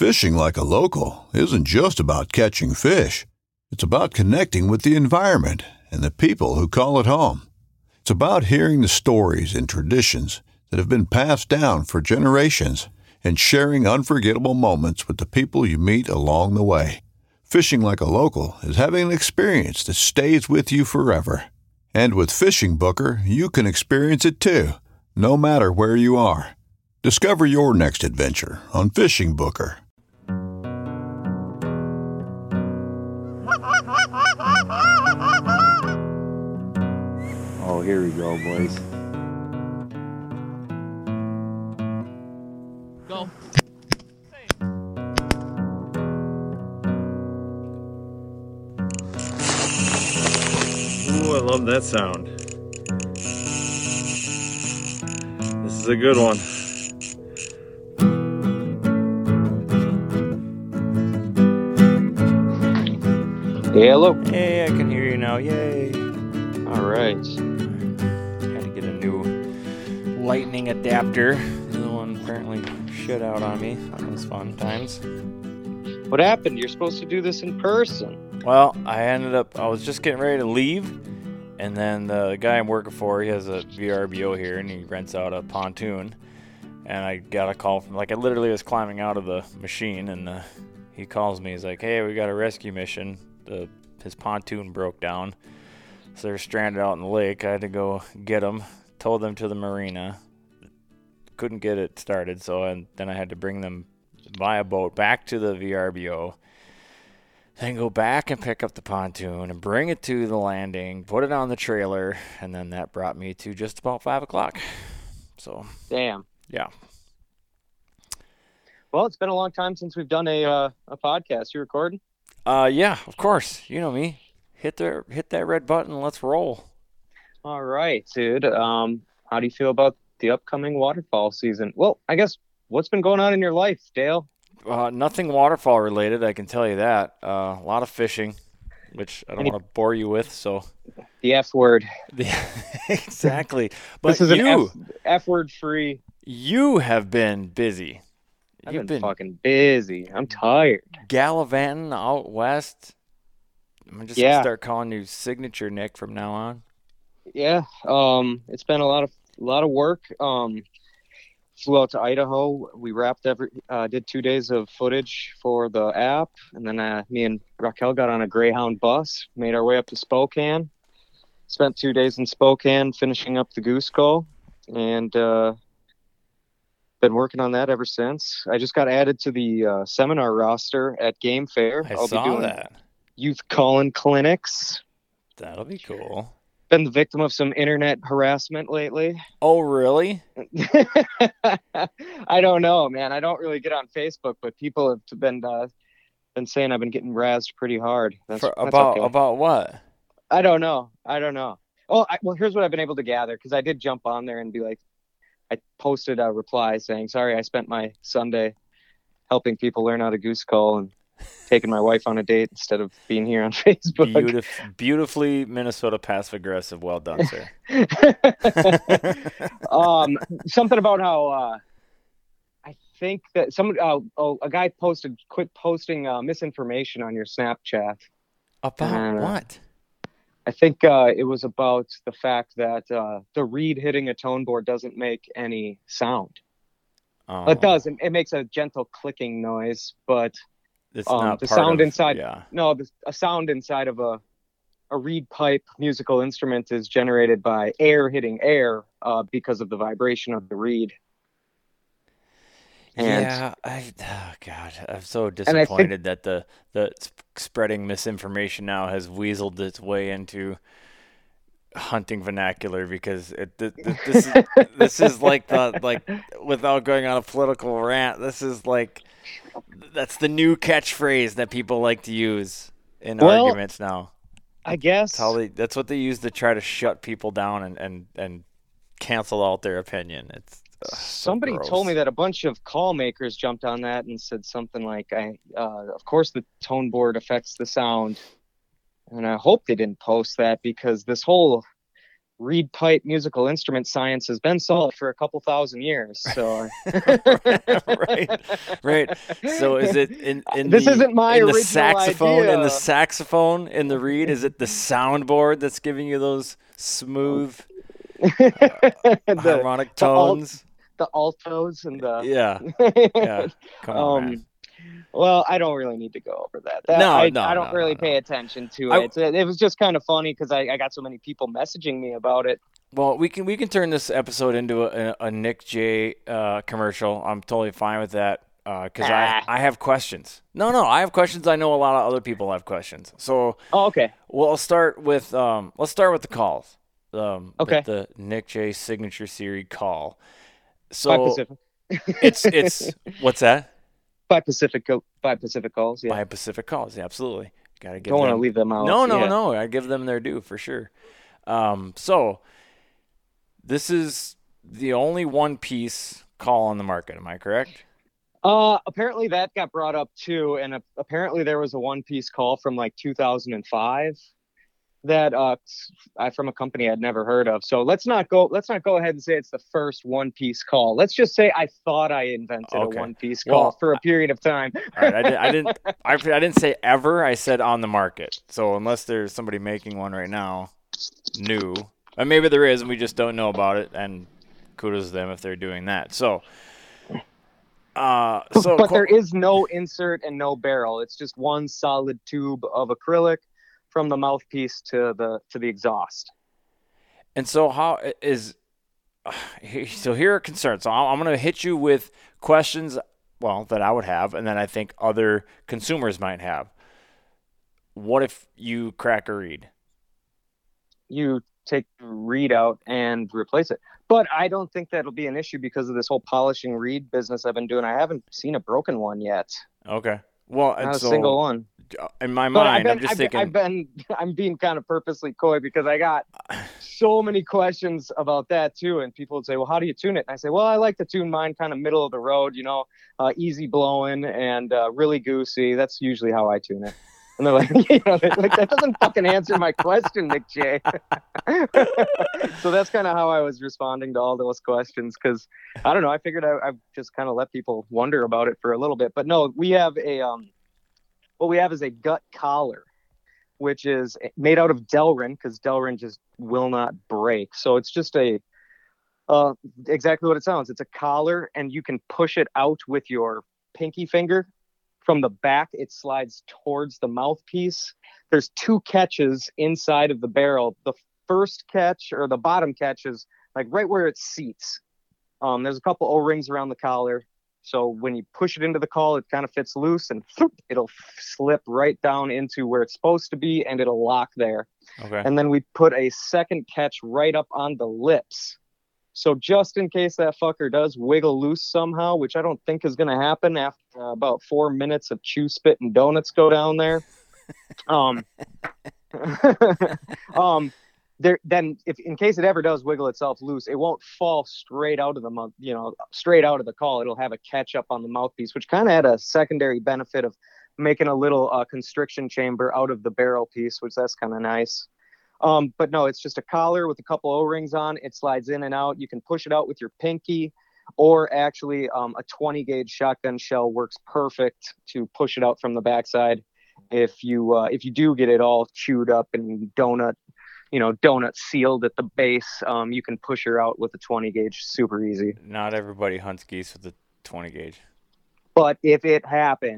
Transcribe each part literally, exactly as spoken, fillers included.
Fishing like a local isn't just about catching fish. It's about connecting with the environment and the people who call it home. It's about hearing the stories and traditions that have been passed down for generations and sharing unforgettable moments with the people you meet along the way. Fishing like a local is having an experience that stays with you forever. And with Fishing Booker, you can experience it too, no matter where you are. Discover your next adventure on Fishing Booker. Oh, here we go, boys. Go. Ooh, I love that sound. This is a good one. Hey, hello. Hey, I can hear you now. Yay. All right. Had to get a new lightning adapter. The other one apparently shit out on me. That was fun times. What happened? You're supposed to do this in person. Well, I ended up, I was just getting ready to leave, and then the guy I'm working for, he has a V R B O here, and he rents out a pontoon, and I got a call from, like, I literally was climbing out of the machine, and uh, he calls me, he's like, hey, we got a rescue mission. The, his pontoon broke down, so they're stranded out in the lake. I had to go get them, towed them to the marina, couldn't get it started, so and then I had to bring them via boat back to the V R B O, then go back and pick up the pontoon and bring it to the landing, put it on the trailer, and then that brought me to just about five o'clock. So, Damn. yeah. Well, it's been a long time since we've done a uh, a podcast. You recording? Uh, yeah, of course. You know me. Hit the hit that red button. Let's roll. All right, dude. Um, how do you feel about the upcoming waterfall season? Well, I guess what's been going on in your life, Dale? Uh, nothing waterfall related, I can tell you that. Uh, a lot of fishing, which I don't Any- want to bore you with. So, The F word. exactly. But This is you, an F, F word free. you have been busy. I've You've been, been fucking busy. I'm tired. gallivanting out west. I'm just Yeah. gonna start calling you Signature Nick from now on. Yeah. Um, it's been a lot of a lot of work. Um, flew out to Idaho. We wrapped every uh, did two days of footage for the app, and then uh, me and Raquel got on a Greyhound bus, made our way up to Spokane. Spent two days in Spokane finishing up the Goose Call, and uh, been working on that ever since. I just got added to the uh, seminar roster at Game Fair. I I'll saw be doing that. youth call-in clinics. That'll be cool. Been the victim of some internet harassment lately. Oh, really? I don't know, man. I don't really get on Facebook, but people have been uh, been saying I've been getting razzed pretty hard. That's, For, that's about okay. about what? I don't know. I don't know. Oh, I, well, here's what I've been able to gather, because I did jump on there and be like, I posted a reply saying, sorry, I spent my Sunday helping people learn how to goose call and taking my wife on a date instead of being here on Facebook. Beautif- beautifully Minnesota passive aggressive. Well done, sir. um, something about how uh, I think that some uh, oh, a guy posted, quit posting uh, misinformation on your Snapchat. About Uh, what? I think uh, it was about the fact that uh, the reed hitting a tone board doesn't make any sound. Oh, It does. It, it makes a gentle clicking noise, but It's um, not the part sound of- inside. Yeah. No, the, a sound inside of a a reed pipe musical instrument is generated by air hitting air uh, because of the vibration of the reed. And yeah, I oh God, I'm so I think- disappointed that the the sp- spreading misinformation now has weaseled its way into hunting vernacular, because it th- th- this is this is like the like without going on a political rant, this is like that's the new catchphrase that people like to use in Well, arguments now. I guess That's how they that's what they use to try to shut people down and and, and cancel out their opinion. It's ugh, so somebody gross. told me that a bunch of call makers jumped on that and said something like, "I, uh, of course, the tone board affects the sound," and I hope they didn't post that, because this whole reed pipe musical instrument science has been solved for a couple thousand years. So right, right. So is it in, in this the, isn't my in the original saxophone idea. in the saxophone in the reed? Is it the soundboard that's giving you those smooth uh, the, harmonic the, alt, tones? the altos and the Yeah, yeah. Come on, um, man. Well, I don't really need to go over that. that No, I, no, I don't no, really no, pay no. attention to I- it. It, it was just kind of funny because I, I got so many people messaging me about it. Well, we can we can turn this episode into a, a Nick J uh, commercial. I'm totally fine with that because Ah. I I have questions. No, no, I have questions. I know a lot of other people have questions. So Oh, okay. we'll start with um let's start with the calls. Um, Okay. with the Nick J signature series call. By So Pacific. it's it's what's that? By Pacific, by Pacific calls. Yeah. By Pacific calls. Yeah, absolutely. Got to give Don't want to them. leave them out. No, no, yeah. no. I give them their due for sure. Um, so this is the only one piece call on the market. Am I correct? Uh, apparently that got brought up too, and uh, apparently there was a one-piece call from like two thousand five that uh I, from a company I'd never heard of. So let's not go. Let's not go ahead and say it's the first one-piece call. Let's just say I thought I invented Okay. a one-piece call Well, for a period of time. All right. I, did, I didn't. I, I didn't say ever. I said on the market. So unless there's somebody making one right now, new, and maybe there is, and we just don't know about it. And kudos to them if they're doing that. So, uh, so But there is no insert and no barrel. It's just one solid tube of acrylic from the mouthpiece to the to the exhaust. And so how is so here are concerns. So I'm going to hit you with questions, well, that I would have, and then I think other consumers might have. What if you crack a reed? You take the reed out and replace it. But I don't think that'll be an issue because of this whole polishing reed business I've been doing. I haven't seen a broken one yet. Okay. Well, and Not a so single one. in my But I've mind, been, I'm just I've, thinking. I've been, I'm being kind of purposely coy because I got so many questions about that too. And people would say, well, how do you tune it? And I say, well, I like to tune mine kind of middle of the road, you know, uh, easy blowing and uh, really goosey. That's usually how I tune it. And they're like, you know, they're like, that doesn't fucking answer my question, Nick J. So that's kind of how I was responding to all those questions. Cause I don't know. I figured I, I'd just kind of let people wonder about it for a little bit, but no, we have a, um, what we have is a gut collar, which is made out of Delrin because Delrin just will not break. So it's just a, uh, exactly what it sounds. It's a collar and you can push it out with your pinky finger. From the back, it slides towards the mouthpiece. There's two catches inside of the barrel. The first catch or the bottom catch is like right where it seats. Um, there's a couple O-rings around the collar. So when you push it into the call, it kind of fits loose and it'll slip right down into where it's supposed to be and it'll lock there. Okay. And then we put a second catch right up on the lips. So just in case that fucker does wiggle loose somehow, which I don't think is going to happen after uh, about four minutes of chew, spit, and donuts go down there. um, um, there, then if in case it ever does wiggle itself loose, it won't fall straight out of the mouth, you know, straight out of the call. It'll have a catch up on the mouthpiece, which kind of had a secondary benefit of making a little uh, constriction chamber out of the barrel piece, which that's kind of nice. Um, but no, it's just a collar with a couple O-rings on. It slides in and out. You can push it out with your pinky, or actually um, a twenty gauge shotgun shell works perfect to push it out from the backside. If you uh, if you do get it all chewed up and donut, you know, donut sealed at the base, um, you can push her out with a twenty gauge super easy. Not everybody hunts geese with a twenty gauge. But if it happens.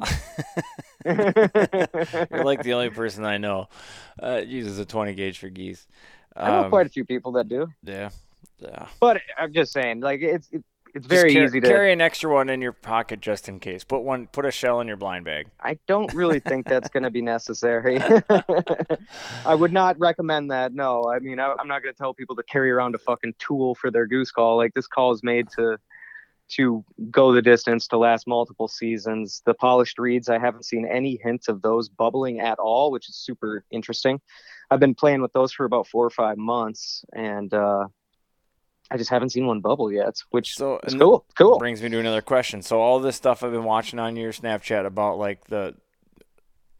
You're like the only person I know uh, uses a twenty gauge for geese. Um, I know quite a few people that do. Yeah, yeah. But I'm just saying, like it's it, it's very Just car- easy to carry an extra one in your pocket just in case. Put one, put a shell in your blind bag. I don't really think that's going to be necessary. I would not recommend that. No, I mean, I, I'm not going to tell people to carry around a fucking tool for their goose call. Like this call is made to to go the distance, to last multiple seasons. The polished reeds, I haven't seen any hint of those bubbling at all, which is super interesting. I've been playing with those for about four or five months, and uh, I just haven't seen one bubble yet, which So is and cool. that Cool. Brings me to another question. So all this stuff I've been watching on your Snapchat about like the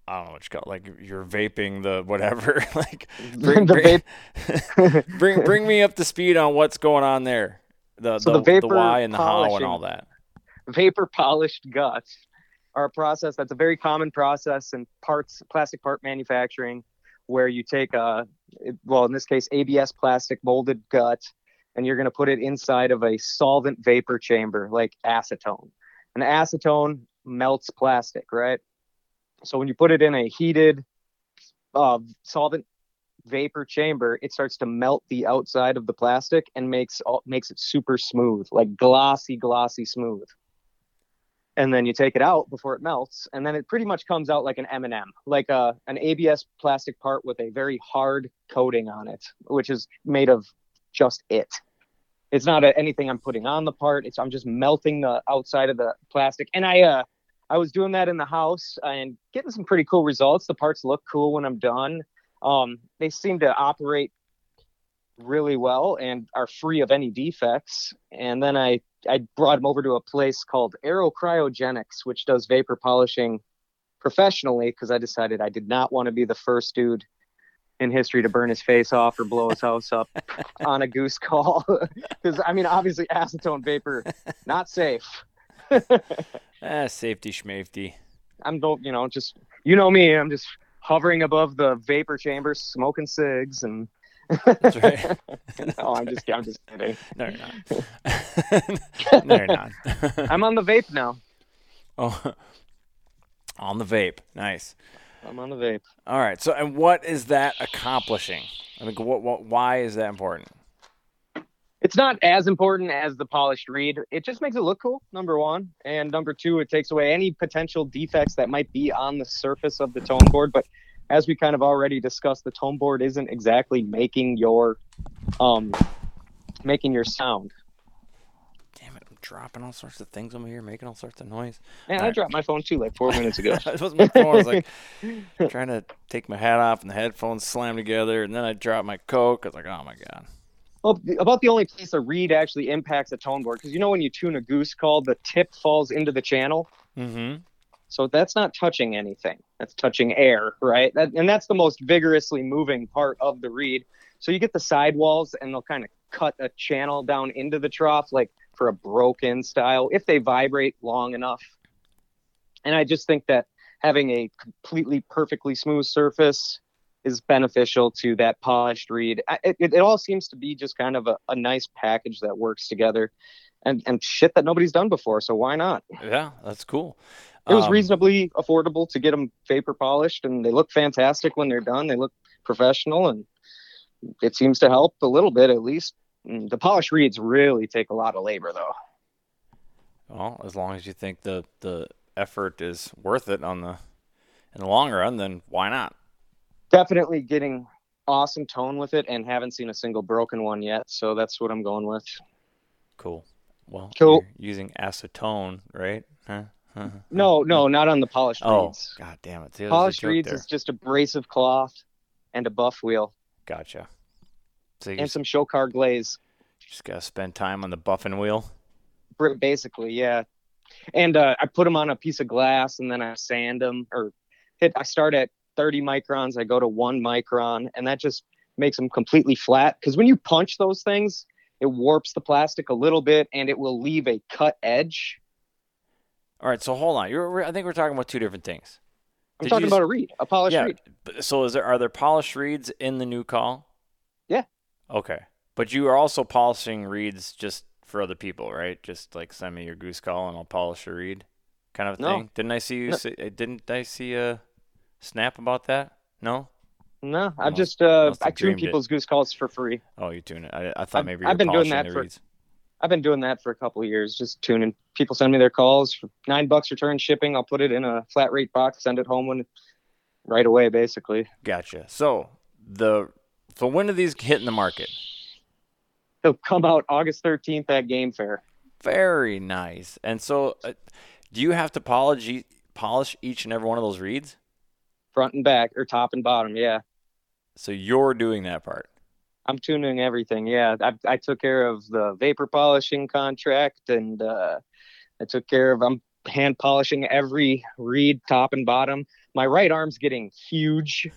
I don't know what you call it, like you're vaping the whatever. Like bring, the bring, vape. bring bring me up to speed on what's going on there. The So the, the vapor the why and the how and polishing- all that. Vapor polished guts are a process that's a very common process in parts, plastic part manufacturing, where you take a, well, in this case, A B S plastic molded gut, and you're going to put it inside of a solvent vapor chamber like acetone. And acetone melts plastic, right? So when you put it in a heated uh, solvent vapor chamber, it starts to melt the outside of the plastic and makes makes it super smooth, like glossy, glossy smooth. And then you take it out before it melts, and then it pretty much comes out like an M and M, like a, an A B S plastic part with a very hard coating on it, which is made of just it. It's not a, anything I'm putting on the part. It's I'm just melting the outside of the plastic. And I uh, I was doing that in the house and getting some pretty cool results. The parts look cool when I'm done. Um, they seem to operate really well and are free of any defects. And then I, I brought them over to a place called Aerocryogenics, which does vapor polishing professionally, because I decided I did not want to be the first dude in history to burn his face off or blow his house up on a goose call. Because, I mean, obviously acetone vapor, not safe. Ah, safety schmafety. I'm, you know, just, you know me, I'm just hovering above the vapor chambers, smoking cigs, and That's right. no, I'm just, I'm just kidding. No, you're not. No, you're not. I'm on the vape now. Oh, on the vape. Nice. I'm on the vape. All right. So, and what is that accomplishing? I mean, what, what, why is that important? It's not as important as the polished reed. It just makes it look cool, number one. And number two, it takes away any potential defects that might be on the surface of the tone board. But as we kind of already discussed, the tone board isn't exactly making your um making your sound. Damn it, I'm dropping all sorts of things over here, making all sorts of noise. Man, All I right. dropped my phone too like four minutes ago. It was my phone. I was like trying to take my hat off and the headphones slammed together, and then I dropped my Coke. I was like, oh my God. Well, about the only place a reed actually impacts a tone board, because you know when you tune a goose call, the tip falls into the channel. Mm-hmm. So that's not touching anything. That's touching air, right? That, and that's the most vigorously moving part of the reed. So you get the sidewalls, and they'll kind of cut a channel down into the trough, like for a broken style, if they vibrate long enough. And I just think that having a completely perfectly smooth surface is beneficial to that polished reed. It, it, it all seems to be just kind of a, a nice package that works together, and, and shit that nobody's done before. So why not? Yeah, that's cool. It was Um, reasonably affordable to get them vapor polished, and they look fantastic when they're done. They look professional, and it seems to help a little bit, at least. Mm, The polished reeds really take a lot of labor, though. Well, as long as you think the the effort is worth it on the in the long run, then why not? Definitely getting awesome tone with it, and haven't seen a single broken one yet. So that's what I'm going with. Cool. Well, Cool. you're using acetone, right? Huh? Huh? No, no, not on the polished Oh, reeds. God damn it. See, there's a Polished joke reeds there. is just abrasive cloth and a buff wheel Gotcha. So you and just, some show car glaze. just got to spend time on the buffing wheel. Br- Basically, yeah. And uh, I put them on a piece of glass, and then I sand them, or hit. I start at thirty microns. I go to one micron, and that just makes them completely flat. Because when you punch those things, it warps the plastic a little bit, and it will leave a cut edge. All right, so hold on. You're, we're- I think we're talking about two different things. I'm Did talking you about s- a reed, a polished yeah. reed. but- So is there are there polished reeds in the new call? Yeah. Okay. But you are also polishing reeds just for other people, right? Just like send me your goose call and I'll polish a reed, kind of a No. thing. Didn't I see you? No. Say, didn't I see a snap about that? No. No, I've Must- just uh, must have I tune dreamed it. people's goose calls for free. Oh, you tune it. I, I thought I've- maybe you were I've been doing polishing that the for- reeds. I've been doing that for a couple of years, just tuning. People send me their calls for nine bucks return shipping. I'll put it in a flat rate box, send it home when right away, basically. Gotcha. So the so when do these hit in the market? They'll come out August thirteenth at Game Fair. Very nice. And so, uh, do you have to polish e- polish each and every one of those reeds? Front and back, or top and bottom, yeah. So you're doing that part. I'm tuning everything, yeah. I, I took care of the vapor polishing contract, and uh, I took care of, I'm hand polishing every reed, top and bottom. My right arm's getting huge.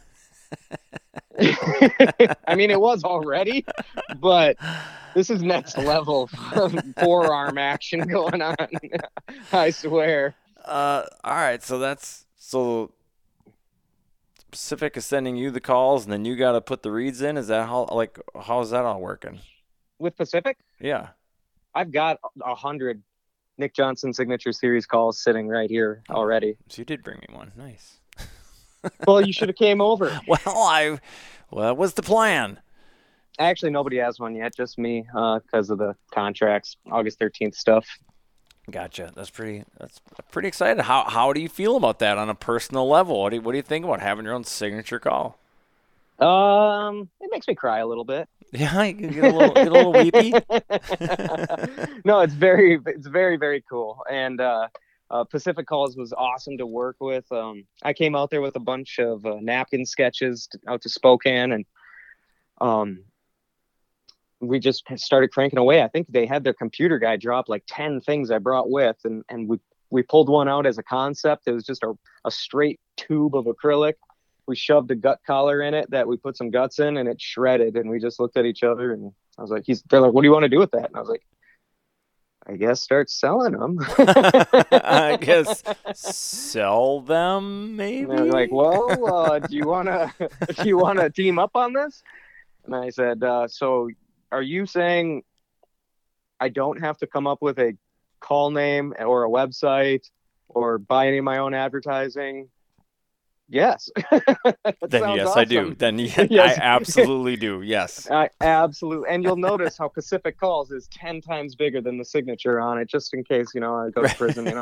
I mean, it was already, but this is next level forearm action going on. I swear. Uh, all right, so that's so Pacific is sending you the calls, and then you got to put the reads in. Is that how like how is that all working? With Pacific? Yeah, I've got a hundred Nick Johnson Signature Series calls sitting right here already. So you did bring me one. Nice. Well, you should have came over. Well, I, well, that was the plan. Actually, nobody has one yet, just me, because uh, of the contracts, August thirteenth stuff. Gotcha. That's pretty. That's pretty excited. How how do you feel about that on a personal level? What do you, what do you think about having your own signature call? Um, it makes me cry a little bit. Yeah, you get a little get a little weepy. No, it's very it's very very cool, and uh, uh, Pacific Calls was awesome to work with. Um, I came out there with a bunch of uh, napkin sketches to, out to Spokane, and um. we just started cranking away. I think they had their computer guy drop like ten things I brought with, and, and we, we pulled one out as a concept. It was just a, a straight tube of acrylic. We shoved a gut collar in it that we put some guts in, and it shredded. And we just looked at each other, and I was like, he's, they're like, what do you want to do with that? And I was like, I guess start selling them. I guess sell them, maybe. And they're like, well, uh, do you want to, do you want to team up on this? And I said, uh, so are you saying I don't have to come up with a call name or a website or buy any of my own advertising? Yes. Then yes, awesome. I do. Then yeah, Yes. I absolutely do. Yes. I absolutely. And you'll notice how Pacific Calls is ten times bigger than the signature on it, just in case, you know, I go to prison, you know.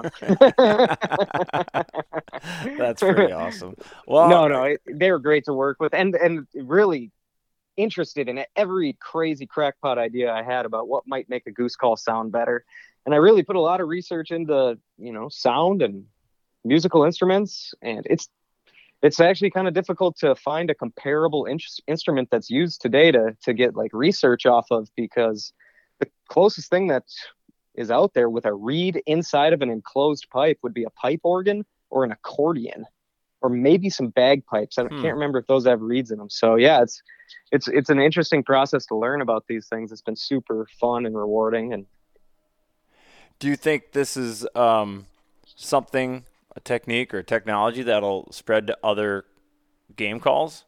That's pretty awesome. Well, no, no, it, they were great to work with, and and really interested in every crazy crackpot idea I had about what might make a goose call sound better. And I really put a lot of research into, you know, sound and musical instruments. And it's, it's actually kind of difficult to find a comparable in- instrument that's used today to, to get like research off of, because the closest thing that is out there with a reed inside of an enclosed pipe would be a pipe organ or an accordion, or maybe some bagpipes. I hmm. can't remember if those have reeds in them. So yeah, it's, it's, it's an interesting process to learn about these things. It's been super fun and rewarding. And do you think this is um, something, a technique or technology that'll spread to other game calls?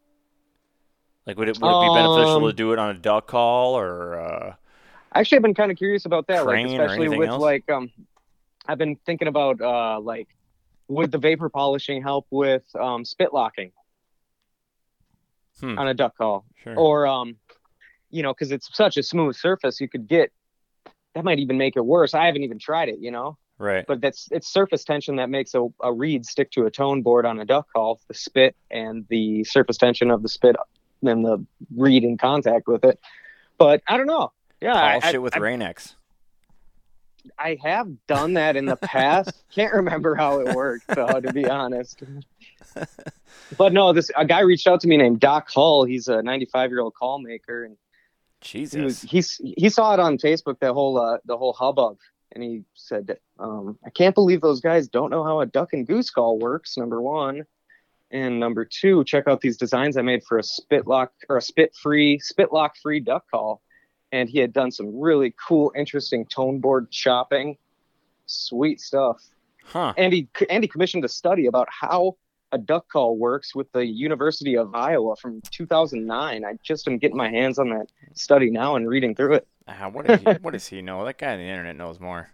Like, would it, would it be beneficial um, to do it on a duck call or uh, actually I've been kind of curious about that, like especially with else? like um I've been thinking about uh like would the vapor polishing help with um spit locking hmm. on a duck call? Sure. Or um you know, because it's such a smooth surface, you could get that might even make it worse. I haven't even tried it, you know. Right. But that's it's surface tension that makes a, a reed stick to a tone board on a duck call, the spit and the surface tension of the spit and the reed in contact with it. But I don't know. Yeah, polish I, it with I, Rain-X. I have done that in the past. Can't remember how it worked, though, to be honest. But no, this a guy reached out to me named Doc Hull. He's a ninety-five-year-old call maker, and Jesus, he was, he's he saw it on Facebook, the whole uh, the whole hubbub, and he said, um, "I can't believe those guys don't know how a duck and goose call works." Number one, and number two, check out these designs I made for a spit lock or a spit free spit lock free duck call. And he had done some really cool, interesting tone board chopping. Sweet stuff. Huh. And he and he commissioned a study about how a duck call works with the University of Iowa from two thousand nine. I just am getting my hands on that study now and reading through it. Uh, what, does he, what does he know? That guy on the internet knows more.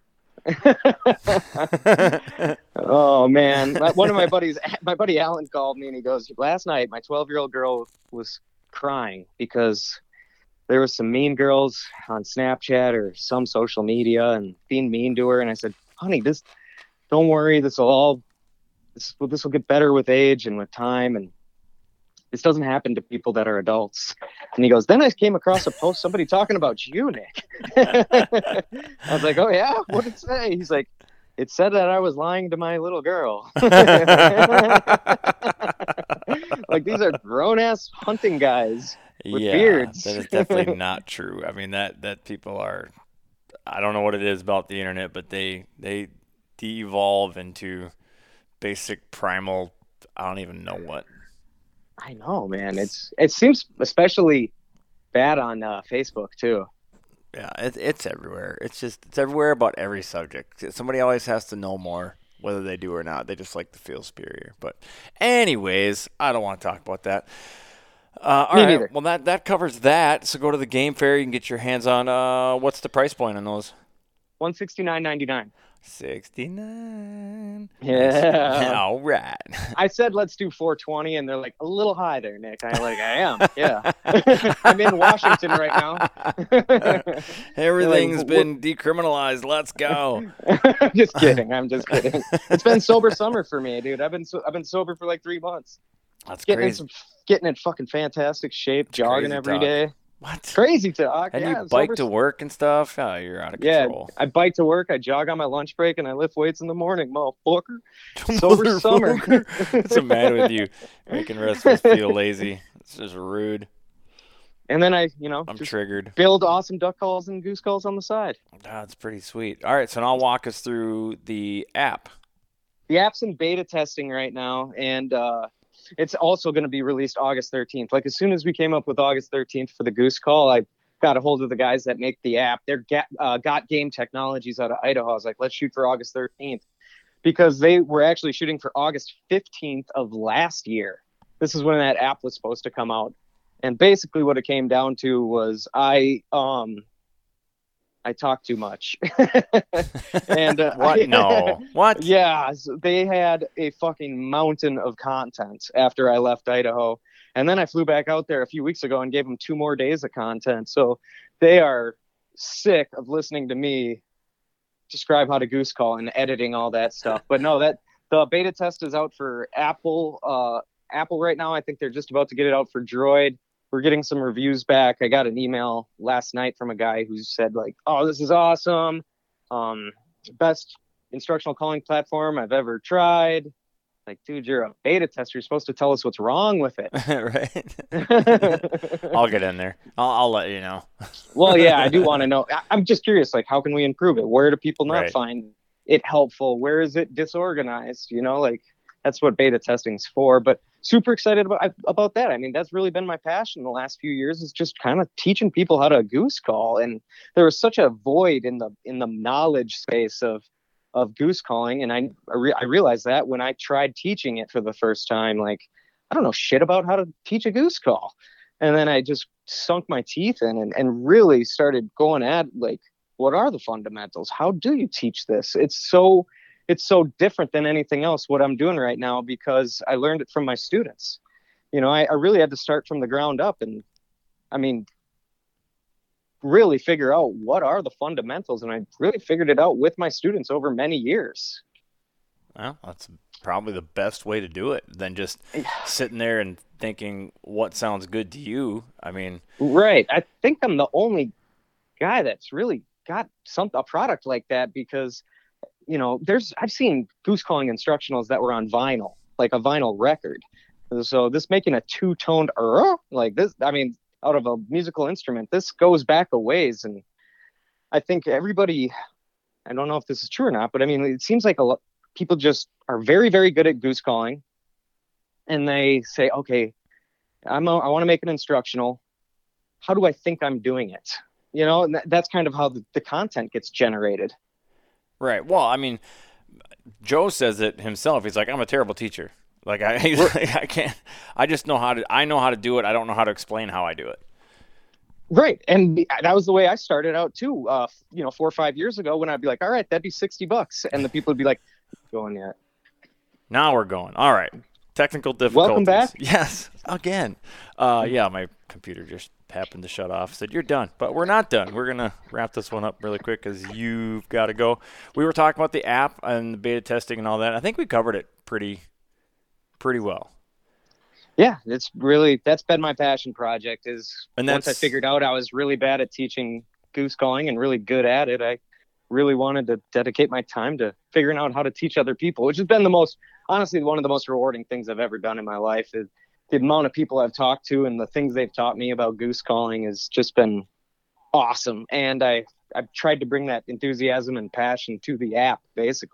Oh, man. One of my buddies, my buddy Alan called me and he goes, last night, my twelve-year-old girl was crying because there was some mean girls on Snapchat or some social media and being mean to her. And I said, honey, this, don't worry. This will all, this, this will get better with age and with time. And this doesn't happen to people that are adults. And he goes, then I came across a post, somebody talking about you, Nick. I was like, oh yeah, what did it say? He's like, it said that I was lying to my little girl. Like, these are grown ass hunting guys. With yeah, beards. That is definitely not true. I mean, that, that people are, I don't know what it is about the internet, but they, they de-evolve into basic primal, I don't even know what. I know, man. It's it seems especially bad on uh, Facebook too. Yeah, it, it's everywhere. It's just it's everywhere about every subject. Somebody always has to know more, whether they do or not. They just like to feel superior. But anyways, I don't want to talk about that. Uh, all Me right, neither. well that that covers that. So go to the game fair. You can get your hands on. Uh, what's the price point on those? one sixty-nine ninety-nine. sixty-nine. Yeah. All right. I said let's do four twenty, and they're like a little high there, Nick. I like I am. Yeah. I'm in Washington right now. Everything's Like, been decriminalized. Let's go. I'm just kidding. I'm just kidding. It's been sober summer for me, dude. I've been so, I've been sober for like three months. That's Getting in crazy. some, getting in fucking fantastic shape, jogging crazy every talk. day. What? Crazy talk. And yeah, you bike sober- to work and stuff? Oh, you're out of Yeah, control. I bike to work. I jog on my lunch break, and I lift weights in the morning, motherfucker. Sober summer. What's the matter with you? Making the rest of us feel lazy. It's just rude. And then I, you know, I'm just triggered. build awesome duck calls and goose calls on the side. That's pretty sweet. All right, so now walk us through the app. The app's in beta testing right now, and uh, it's also going to be released August thirteenth. Like as soon as we came up with August thirteenth for the goose call, I got a hold of the guys that make the app. They're ga- uh, Got Game Technologies out of Idaho. I was like, let's shoot for August thirteenth because they were actually shooting for August fifteenth of last year. This is when that app was supposed to come out. And basically what it came down to was I um I talk too much. and uh, What? No. What? Yeah, so they had a fucking mountain of content after I left Idaho. And then I flew back out there a few weeks ago and gave them two more days of content. So they are sick of listening to me describe how to goose call and editing all that stuff. But no, that the beta test is out for Apple. Uh, Apple right now, I think they're just about to get it out for Droid. We're getting some reviews back. I got an email last night from a guy who said like, oh, this is awesome. Um, best instructional calling platform I've ever tried. Like, dude, you're a beta tester. You're supposed to tell us what's wrong with it. Right. I'll get in there. I'll, I'll let you know. Well, yeah, I do want to know. I- I'm just curious, like, how can we improve it? Where do people not Right. find it helpful? Where is it disorganized? You know, like, that's what beta testing's for. But super excited about about that. I mean, that's really been my passion the last few years, is just kind of teaching people how to goose call. And there was such a void in the in the knowledge space of of goose calling, and I I, re- I realized that when I tried teaching it for the first time. Like, I don't know shit about how to teach a goose call. And then I just sunk my teeth in and, and really started going at like, what are the fundamentals? How do you teach this? It's so it's so different than anything else what I'm doing right now, because I learned it from my students. You know, I, I really had to start from the ground up, and I mean, really figure out what are the fundamentals. And I really figured it out with my students over many years. Well, that's probably the best way to do it than just sitting there and thinking what sounds good to you. I mean, Right. I think I'm the only guy that's really got some a product like that, because, you know, there's I've seen goose calling instructionals that were on vinyl, like a vinyl record. So this making a two-toned uh, like this, I mean, out of a musical instrument, this goes back a ways. And I think everybody, I don't know if this is true or not, but I mean, it seems like a lot people just are very, very good at goose calling, and they say, okay, I'm a, I want to make an instructional. How do I think I'm doing it? You know, and that, that's kind of how the, the content gets generated. right. Well, I mean, Joe says it himself. He's like, I'm a terrible teacher. Like I, he's like, I can't. I just know how to. I know how to do it. I don't know how to explain how I do it. Right. And that was the way I started out too. Uh, you know, four or five years ago, when I'd be like, all right, that'd be sixty bucks. And the people would be like, going yet. Now we're going. All right. Technical difficulties. Welcome back. Yes. Again. Uh, yeah, my computer just happened to shut off. Said, you're done. But we're not done. We're going to wrap this one up really quick because you've got to go. We were talking about the app and the beta testing and all that. I think we covered it pretty, pretty well. Yeah, it's really, that's been my passion project, is And once I that's- figured out I was really bad at teaching goose calling and really good at it, I really wanted to dedicate my time to figuring out how to teach other people, which has been the most, honestly, one of the most rewarding things I've ever done in my life. Is the amount of people I've talked to and the things they've taught me about goose calling has just been awesome. And I, I've tried to bring that enthusiasm and passion to the app, basically.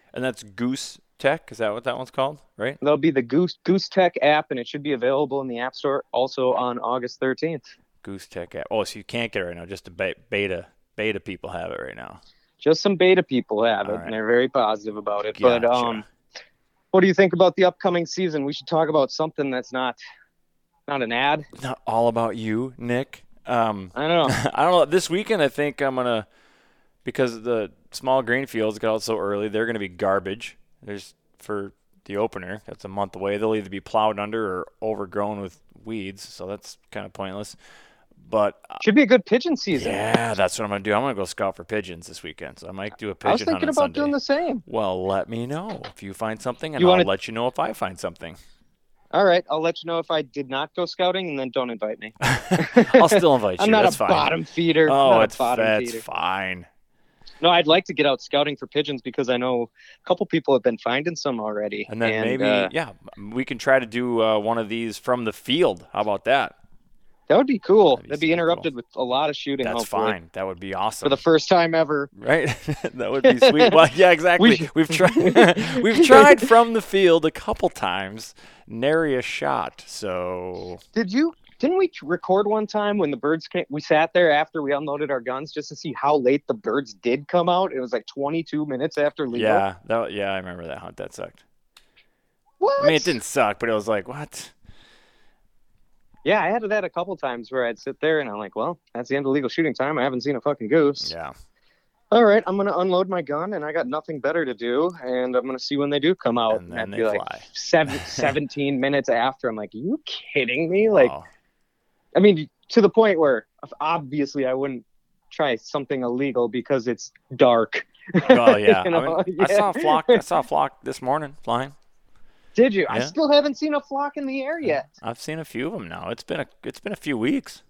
And that's Goose Tech. Is that what that one's called? Right? There'll be the Goose Goose Tech app, and it should be available in the App Store also on August thirteenth. Goose Tech app. Oh, so you can't get it right now. Just the be- beta beta people have it right now. Just some beta people have it, All right. and they're very positive about it. Gotcha. But um, what do you think about the upcoming season? We should talk about something that's not not an ad. Not all about you, Nick. Um, I don't know. I don't know. This weekend, I think I'm gonna, because the small grain fields got out so early, they're gonna be garbage. There's for the opener. That's a month away. They'll either be plowed under or overgrown with weeds, so that's kind of pointless. But uh, Should be a good pigeon season. yeah, that's what I'm gonna do. I'm gonna go scout for pigeons this weekend. So I might do a pigeon I was hunt thinking on about Sunday. doing the same. Well, let me know if you find something, and You I'll wanna- let you know if I find something. All right, I'll let you know if I did not go scouting, and then don't invite me. I'll still invite you. I'm not that's a fine. bottom feeder. Oh, not it's, a bottom that's feeder. fine. No, I'd like to get out scouting for pigeons because I know a couple people have been finding some already. And then maybe, uh, yeah, we can try to do uh, one of these from the field. How about that? that would be cool. That'd be That'd be super interrupted with a lot of shooting. That's hopefully, fine. That would be awesome. for the first time ever. Right? That would be sweet. Well, yeah, exactly. We- We've tried. We've tried from the field a couple times. Nary a shot. So Did you? Didn't we record one time when the birds came? We sat there after we unloaded our guns just to see how late the birds did come out. It was like twenty-two minutes after legal. yeah, that yeah, I remember that hunt. That sucked. What? I mean, it didn't suck, but it was like, what? Yeah, I had that a couple times where I'd sit there and I'm like, well, that's the end of legal shooting time. I haven't seen a fucking goose. Yeah. All right, I'm gonna unload my gun, and I got nothing better to do, and I'm gonna see when they do come out. And then that'd they be like fly. seven, seventeen minutes after. I'm like, are you kidding me? Like, Wow. I mean, to the point where obviously I wouldn't try something illegal because it's dark. Well, yeah. You know? I, mean, I saw a flock. I saw a flock this morning flying. Did you? I Yeah. still haven't seen a flock in the air yet. I've seen a few of them now. It's been a it's been a few weeks.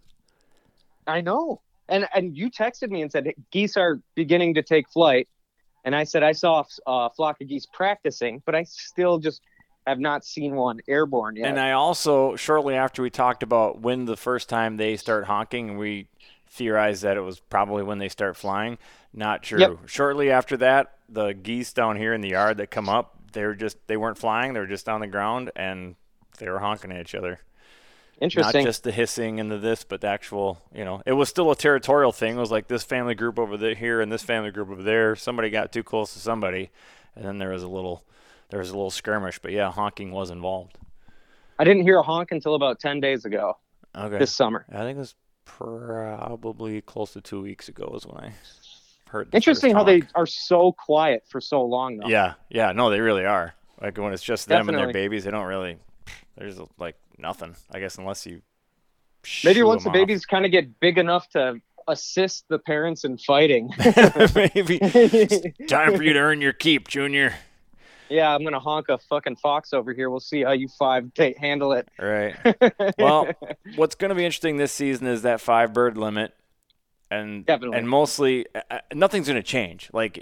I know. And and you texted me and said geese are beginning to take flight, and I said I saw a flock of geese practicing, but I still just have not seen one airborne yet. And I also, shortly after we talked about when the first time they start honking, and we theorized that it was probably when they start flying. Not true. Yep. Shortly after that, the geese down here in the yard that come up, they were just they weren't flying. They were just on the ground, and they were honking at each other. Interesting. Not just the hissing and the this, but the actual, you know, it was still a territorial thing. It was like this family group over there here and this family group over there. Somebody got too close to somebody, and then there was a little, there was a little skirmish. But yeah, honking was involved. I didn't hear a honk until about ten days ago Okay. this summer. I think it was probably close to two weeks ago is when I heard. The Interesting first how they honk. are so quiet for so long, though. Yeah, yeah, no, they really are. Like when it's just them and Definitely. their babies, they don't really. There's like nothing, I guess, unless you. Maybe shoo once the them off. babies kind of get big enough to assist the parents in fighting. Maybe time for you to earn your keep, Junior. Yeah, I'm gonna honk a fucking fox over here. We'll see how you five ta handle it. All right. Well, what's going to be interesting this season is that five bird limit, and Definitely. and mostly uh, nothing's going to change. Like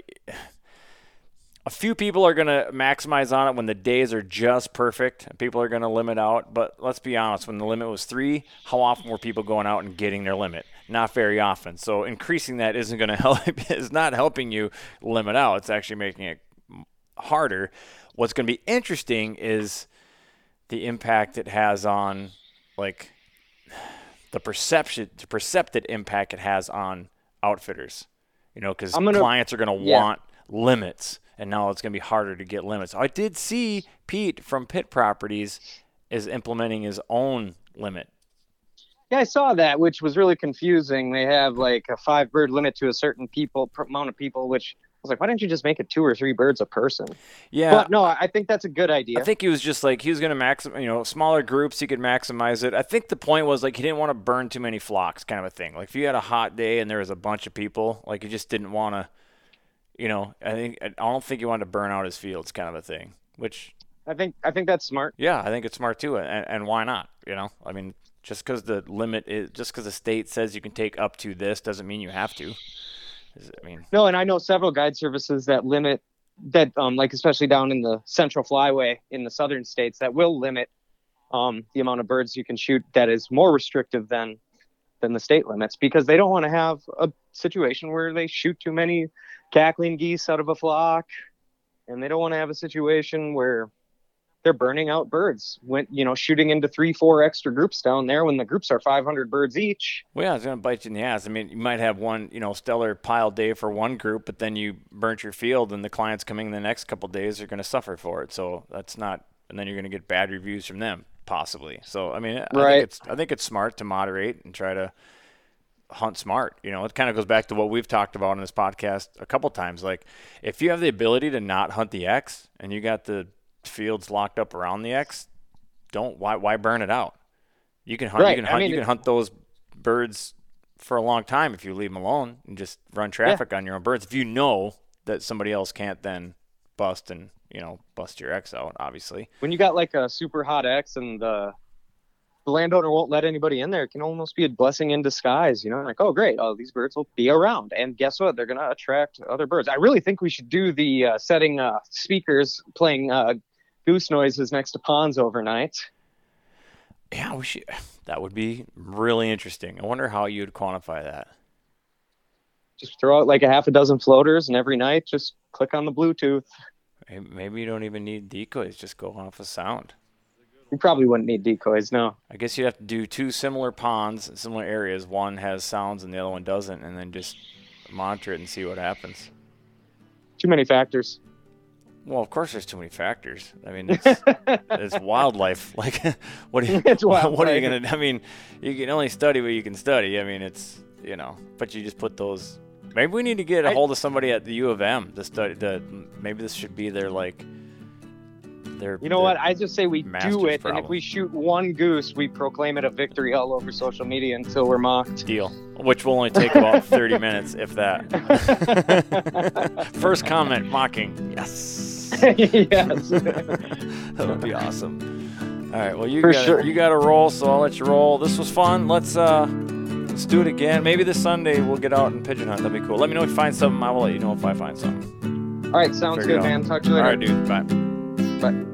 a few people are going to maximize on it when the days are just perfect, and people are going to limit out. But let's be honest, when the limit was three, how often were people going out and getting their limit? Not very often. So increasing that isn't going to help. Is not helping you limit out. It's actually making it harder. What's going to be interesting is the impact it has on, like, the perception, the percepted impact it has on outfitters. You know, because clients are going to yeah. want limits, and now it's going to be harder to get limits. I did see Pete from Pit Properties is implementing his own limit. Yeah, I saw that, which was really confusing. They have like a five bird limit to a certain people amount of people, which I was like, why don't you just make it two or three birds a person? Yeah. But no, I think that's a good idea. I think he was just like, he was going to maximize, you know, smaller groups, he could maximize it. I think the point was like, he didn't want to burn too many flocks kind of a thing. Like if you had a hot day and there was a bunch of people, like he just didn't want to, you know, I think, I don't think he wanted to burn out his fields kind of a thing, which. I think, I think that's smart. Yeah, I think it's smart too. And, and why not? You know, I mean, just because the limit is, just because the state says you can take up to this doesn't mean you have to. I mean, no, and I know several guide services that limit that, um, like especially down in the Central Flyway in the southern states, that will limit um, the amount of birds you can shoot. That is more restrictive than than the state limits because they don't want to have a situation where they shoot too many cackling geese out of a flock, and they don't want to have a situation where they're burning out birds when, you know, shooting into three, four extra groups down there when the groups are five hundred birds each. Well, yeah, it's going to bite you in the ass. I mean, you might have one, you know, stellar pile day for one group, but then you burnt your field and the clients coming the next couple of days are going to suffer for it. So that's not, and then you're going to get bad reviews from them possibly. So, I mean, I right. think it's, I think it's smart to moderate and try to hunt smart. You know, it kind of goes back to what we've talked about in this podcast a couple times. Like if you have the ability to not hunt the X and you got the fields locked up around the X, don't why why burn it out? You can hunt right. you can hunt I mean, you can hunt those birds for a long time if you leave them alone and just run traffic yeah. on your own birds. If you know that somebody else can't then bust and, you know, bust your X out, obviously. When you got like a super hot X and the the landowner won't let anybody in there, it can almost be a blessing in disguise, you know, like, oh great, oh these birds will be around, and guess what, they're gonna attract other birds. I really think we should do the uh, setting uh, speakers playing uh, goose noises next to ponds overnight. Yeah, we should. That would be really interesting. I wonder how you'd quantify that. Just throw out like a half a dozen floaters, and every night just click on the Bluetooth. Maybe you don't even need decoys. Just go off of sound. You probably wouldn't need decoys, no. I guess you'd have to do two similar ponds, similar areas. One has sounds and the other one doesn't, and then just monitor it and see what happens. Too many factors. Well, of course, there's too many factors. I mean, it's, it's wildlife. Like, what are you? It's what are you gonna? I mean, you can only study what you can study. I mean, it's you know, but you just put those. Maybe we need to get a I, hold of somebody at the U of M to study. The maybe this should be their like. Their, you know their what? I just say we do it, problem. And if we shoot one goose, we proclaim it a victory all over social media until we're mocked. Deal. Which will only take about thirty minutes, if that. First comment, mocking. Yes. Yes. That would be awesome. All right. Well, you For got sure. you got to roll, so I'll let you roll. This was fun. Let's uh, let's do it again. Maybe this Sunday we'll get out and pigeon hunt. That'd be cool. Let me know if you find something. I will let you know if I find something. All right. Sounds Figure good, man. Talk to you All later. right, dude. Bye. Bye.